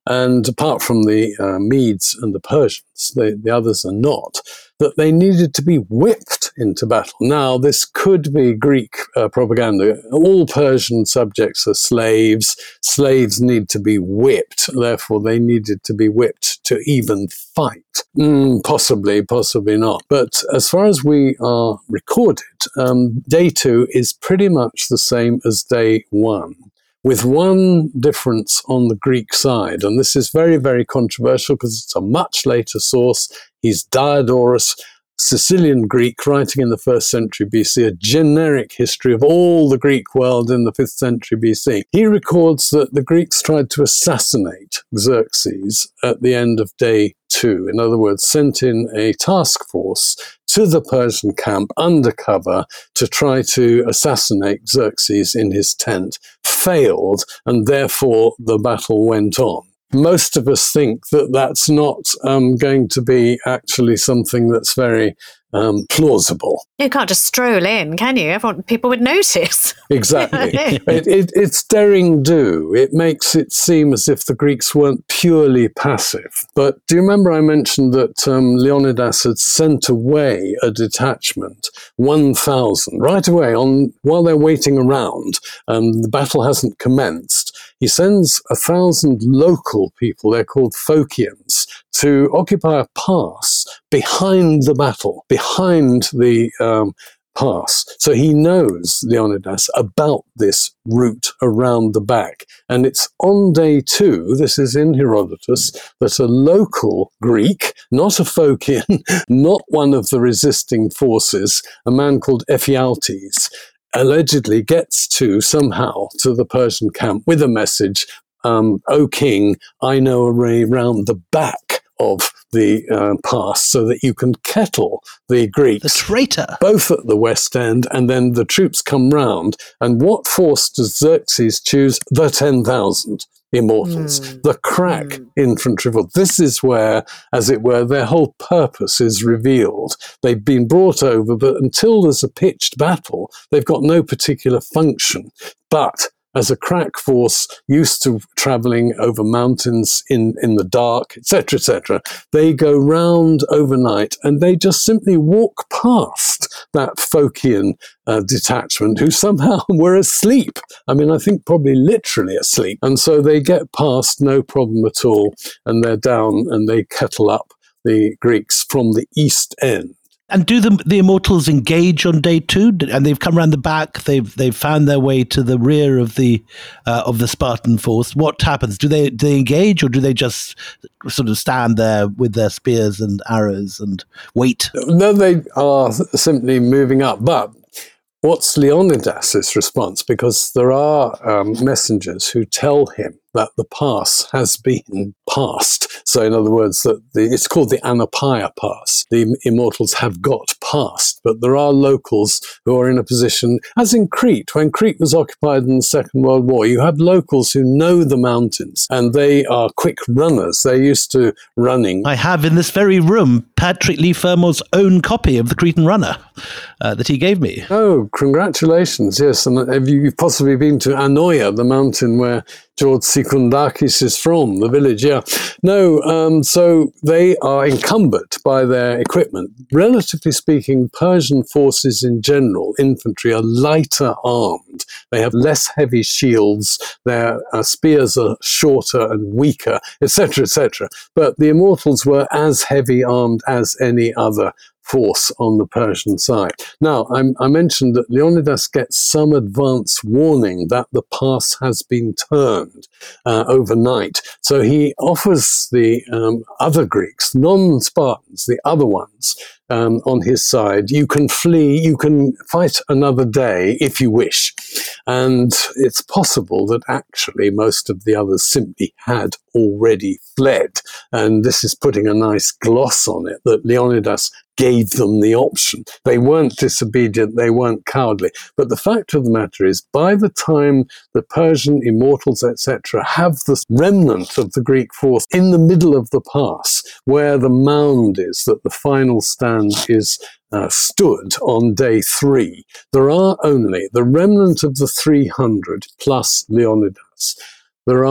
and apart from the uh, Medes and the Persians, the, the others are not, that they needed to be whipped into battle. Now, this could be Greek uh, propaganda. All Persian subjects are slaves. Slaves need to be whipped. Therefore, they needed to be whipped to even fight. Mm, possibly, possibly not. But as far as we are recorded, um, day two is pretty much the same as day one, with one difference on the Greek side. And this is very, very controversial because it's a much later source. He's Diodorus, Sicilian Greek, writing in the first century B C, a generic history of all the Greek world in the fifth century B C. He records that the Greeks tried to assassinate Xerxes at the end of day two. In other words, sent in a task force to the Persian camp undercover to try to assassinate Xerxes in his tent, failed, and therefore the battle went on. Most of us think that that's not um, going to be actually something that's very um, plausible. You can't just stroll in, can you? Everyone, people would notice. Exactly. it, it, it's daring do. It makes it seem as if the Greeks weren't purely passive. But do you remember I mentioned that um, Leonidas had sent away a detachment, one thousand, right away, on while they're waiting around, and the battle hasn't commenced. He sends a thousand local people, they're called Phocians, to occupy a pass behind the battle, behind the um, pass. So he knows, Leonidas, about this route around the back. And it's on day two, this is in Herodotus, that a local Greek, not a Phocian, not one of the resisting forces, a man called Ephialtes, allegedly gets to, somehow, to the Persian camp with a message, um, O king, I know a way round the back of the uh, pass so that you can kettle the Greeks. The traitor. Both at the west end, and then the troops come round. And what force does Xerxes choose? The ten thousand immortals, mm. the crack mm. infantry. This is where, as it were, their whole purpose is revealed. They've been brought over, but until there's a pitched battle, they've got no particular function. But as a crack force used to travelling over mountains in, in the dark, et cetera, et cetera, they go round overnight and they just simply walk past that Phocian uh, detachment who somehow were asleep. I mean, I think probably literally asleep. And so they get past, no problem at all, and they're down and they kettle up the Greeks from the east end. And do the the immortals engage on day two? And they've come around the back. They've they've found their way to the rear of the uh, of the Spartan force. What happens? Do they do they engage, or do they just sort of stand there with their spears and arrows and wait? No, they are simply moving up. But what's Leonidas' response? Because there are um, messengers who tell him that the pass has been passed. So in other words, that the, it's called the Anapaia Pass. The immortals have got past, but there are locals who are in a position, as in Crete, when Crete was occupied in the Second World War, you have locals who know the mountains, and they are quick runners. They're used to running. I have in this very room Patrick Leigh Fermore's own copy of the Cretan Runner uh, that he gave me. Oh, congratulations, yes. And have you possibly been to Anoia, the mountain where George Secundakis is from, the village, yeah. No, um, so they are encumbered by their equipment. Relatively speaking, Persian forces in general, infantry, are lighter armed. They have less heavy shields, their uh, spears are shorter and weaker, et cetera, et cetera. But the immortals were as heavy armed as any other force on the Persian side. Now, I'm, I mentioned that Leonidas gets some advance warning that the pass has been turned uh, overnight. So he offers the um, other Greeks, non-Spartans, the other ones, um, on his side, you can flee, you can fight another day if you wish. And it's possible that actually most of the others simply had already fled. And this is putting a nice gloss on it, that Leonidas gave them the option. They weren't disobedient, they weren't cowardly. But the fact of the matter is, by the time the Persian immortals, et cetera, have the remnant of the Greek force in the middle of the pass, where the mound is, that the final stand is uh, stood on day three, there are only the remnant of the three hundred plus Leonidas. There are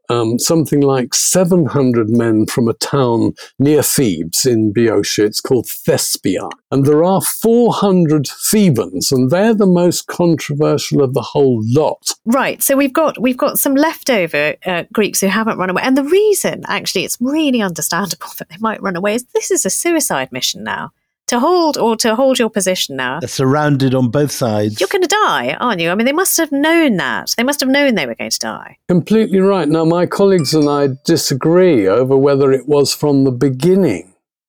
um, something like seven hundred men from a town near Thebes in Boeotia. It's called Thespia. And there are four hundred Thebans, and they're the most controversial of the whole lot. Right. So we've got we've got some leftover uh, Greeks who haven't run away. And the reason, actually, it's really understandable that they might run away is this is a suicide mission now. To hold or to hold your position now. They're surrounded on both sides. You're going to die, aren't you? I mean, they must have known that. They must have known they were going to die. Completely right. Now, my colleagues and I disagree over whether it was from the beginning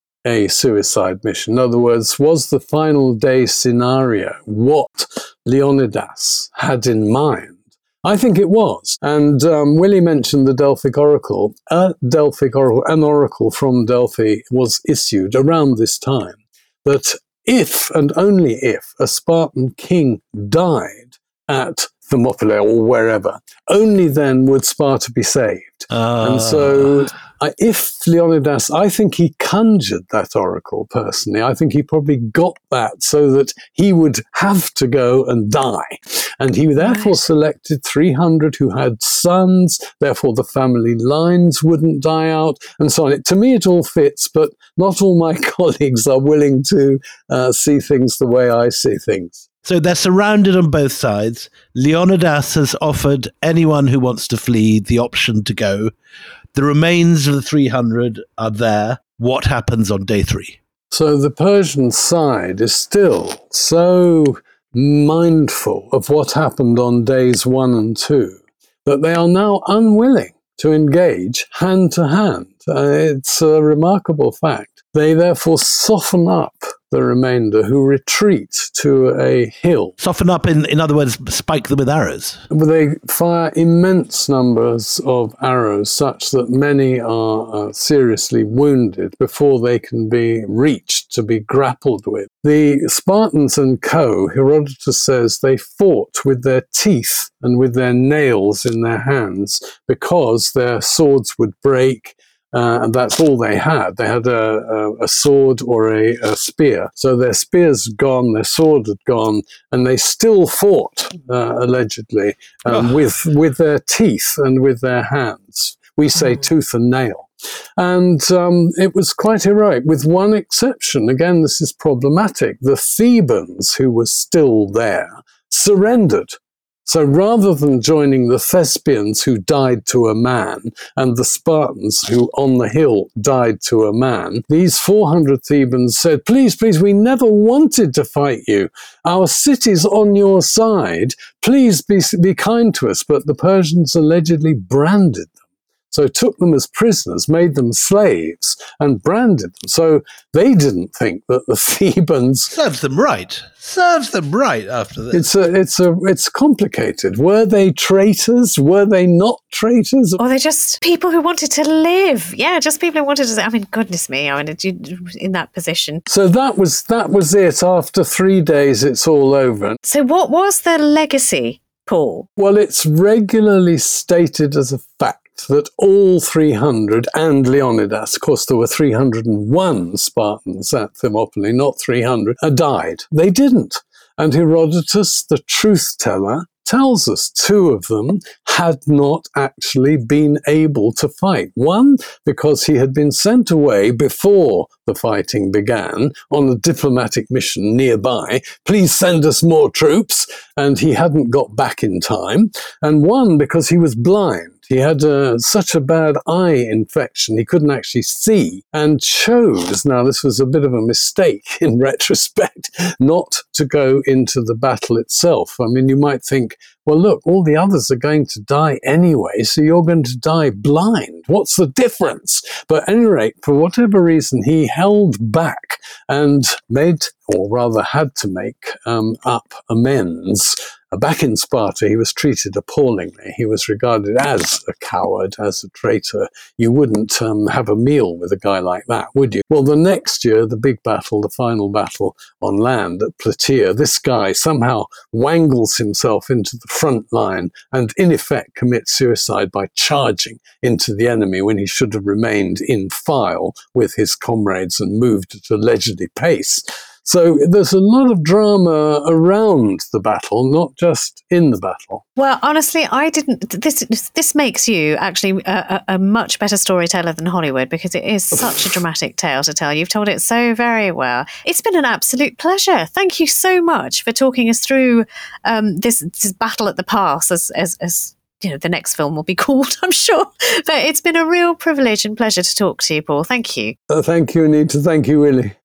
a suicide mission. In other words, was the final day scenario what Leonidas had in mind? I think it was. And um, Willie mentioned the Delphic Oracle. A Delphic Oracle, an oracle from Delphi was issued around this time. That if and only if a Spartan king died at Thermopylae or wherever, only then would Sparta be saved. Uh. And so uh, if Leonidas, I think he conjured that oracle personally. I think he probably got that so that he would have to go and die. And he therefore right. selected three hundred who had sons, therefore the family lines wouldn't die out, and so on. It, to me, it all fits, but not all my colleagues are willing to uh, see things the way I see things. So they're surrounded on both sides. Leonidas has offered anyone who wants to flee the option to go. The remains of the three hundred are there. What happens on day three? So the Persian side is still so mindful of what happened on days one and two that they are now unwilling to engage hand to hand. Uh, it's a remarkable fact. They therefore soften up the remainder, who retreat to a hill. Soften up, in, in other words, spike them with arrows. They fire immense numbers of arrows, such that many are uh, seriously wounded before they can be reached to be grappled with. The Spartans and co, Herodotus says, they fought with their teeth and with their nails in their hands because their swords would break. Uh, and that's all they had. They had a, a, a sword or a, a spear. So their spears had gone, their sword had gone, and they still fought, uh, allegedly, um, oh. with, with their teeth and with their hands. We say oh. tooth and nail. And um, it was quite heroic, with one exception. Again, this is problematic. The Thebans, who were still there, surrendered. So rather than joining the Thespians who died to a man and the Spartans who on the hill died to a man, these four hundred Thebans said, please, please, we never wanted to fight you. Our city's on your side. Please be, be kind to us. But the Persians allegedly branded them. So took them as prisoners, made them slaves, and branded them. So they didn't think that the Thebans... Serves them right. Serves them right after this. It's a, it's a, it's complicated. Were they traitors? Were they not traitors? Or they're just people who wanted to live. Yeah, just people who wanted to... I mean, goodness me, I mean, in that position. So that was that was it. After three days, it's all over. So what was their legacy, Paul? Well, it's regularly stated as a fact that all three hundred and Leonidas, of course there were three hundred one Spartans at Thermopylae, not three hundred, uh, died. They didn't. And Herodotus, the truth teller, tells us two of them had not actually been able to fight. One, because he had been sent away before the fighting began on a diplomatic mission nearby. Please send us more troops. And he hadn't got back in time. And one, because he was blind. He had uh, such a bad eye infection, he couldn't actually see, and chose, now this was a bit of a mistake in retrospect, not to go into the battle itself. I mean, you might think, well, look, all the others are going to die anyway, so you're going to die blind. What's the difference? But at any rate, for whatever reason, he held back and made, or rather had to make, um, up amends. Back in Sparta, he was treated appallingly. He was regarded as a coward, as a traitor. You wouldn't um, have a meal with a guy like that, would you? Well, the next year, the big battle, the final battle on land at Plataea, this guy somehow wangles himself into the front line and in effect commits suicide by charging into the enemy when he should have remained in file with his comrades and moved at a leisurely pace. So there's a lot of drama around the battle, not just in the battle. Well, honestly, I didn't. This this makes you actually a, a much better storyteller than Hollywood, because it is such a dramatic tale to tell. You've told it so very well. It's been an absolute pleasure. Thank you so much for talking us through um, this, this battle at the pass, as as as. You know, the next film will be called, I'm sure. But it's been a real privilege and pleasure to talk to you, Paul. Thank you. Uh, thank you, Anita. Thank you, Willie.